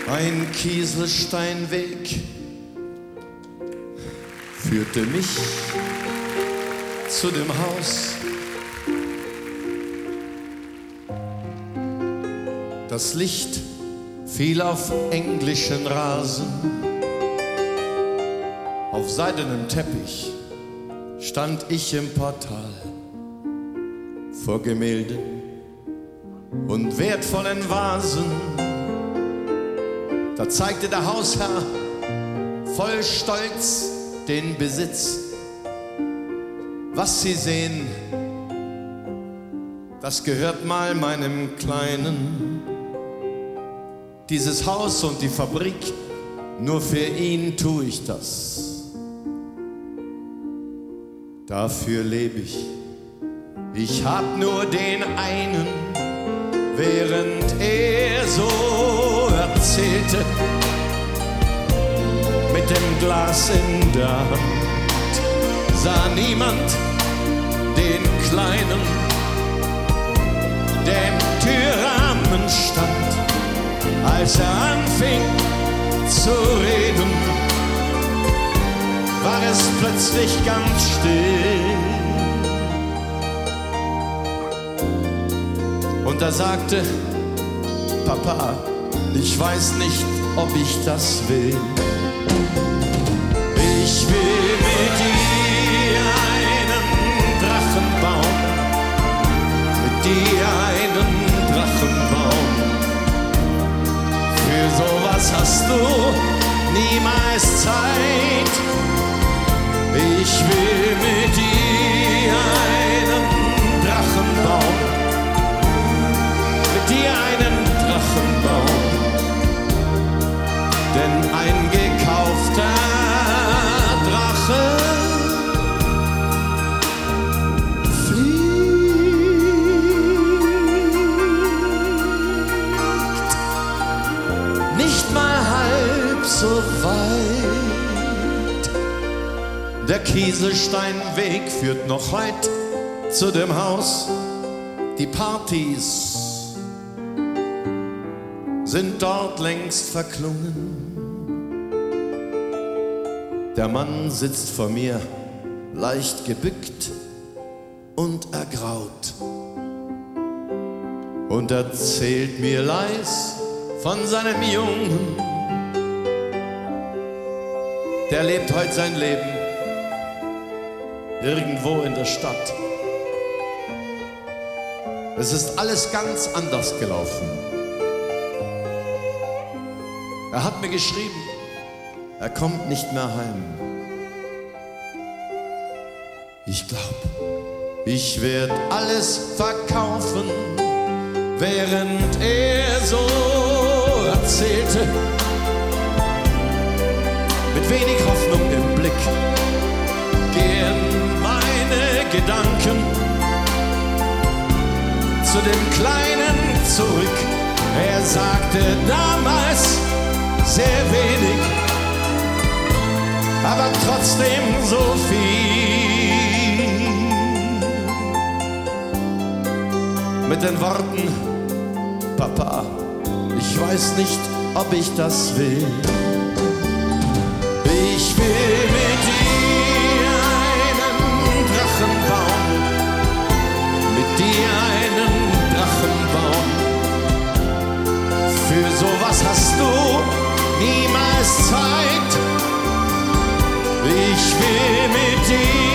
Ein Kieselsteinweg führte mich zu dem Haus. Das Licht fiel auf englischen Rasen. Auf seidenem Teppich stand ich im Portal vor Gemälden und wertvollen Vasen. Da zeigte der Hausherr voll Stolz den Besitz. Was Sie sehen, das gehört mal meinem Kleinen. Dieses Haus und die Fabrik, nur für ihn tue ich das. Dafür lebe ich. Ich hab nur den einen, während er so erzählte, mit dem Glas in der Hand, sah niemand den Kleinen, der im Türrahmen stand, als er anfing zu reden, war es plötzlich ganz still. Und er sagte: Papa, ich weiß nicht, ob ich das will. Ich will mit dir einen Drachen bauen, mit dir einen Drachen bauen. Für sowas hast du niemals Zeit. Ich will mit dir einen Drachen bauen, mit dir einen Drachen bauen, denn ein gekaufter Drache fliegt nicht mal halb so weit. Der Kieselsteinweg führt noch weit zu dem Haus. Die Partys sind dort längst verklungen. Der Mann sitzt vor mir, leicht gebückt und ergraut, und erzählt mir leis von seinem Jungen. Der lebt heute sein Leben irgendwo in der Stadt. Es ist alles ganz anders gelaufen. Er hat mir geschrieben, er kommt nicht mehr heim. Ich glaub, ich werd alles verkaufen, während er so erzählte, mit wenig Hoffnung im Blick, gehen meine Gedanken zu dem Kleinen zurück. Er sagte damals sehr wenig, aber trotzdem so viel. Mit den Worten: Papa, ich weiß nicht, ob ich das will. Ich will mit dir einen Drachen bauen, mit dir einen Drachen bauen. Für sowas hast du niemals Zeit. Ich will mit dir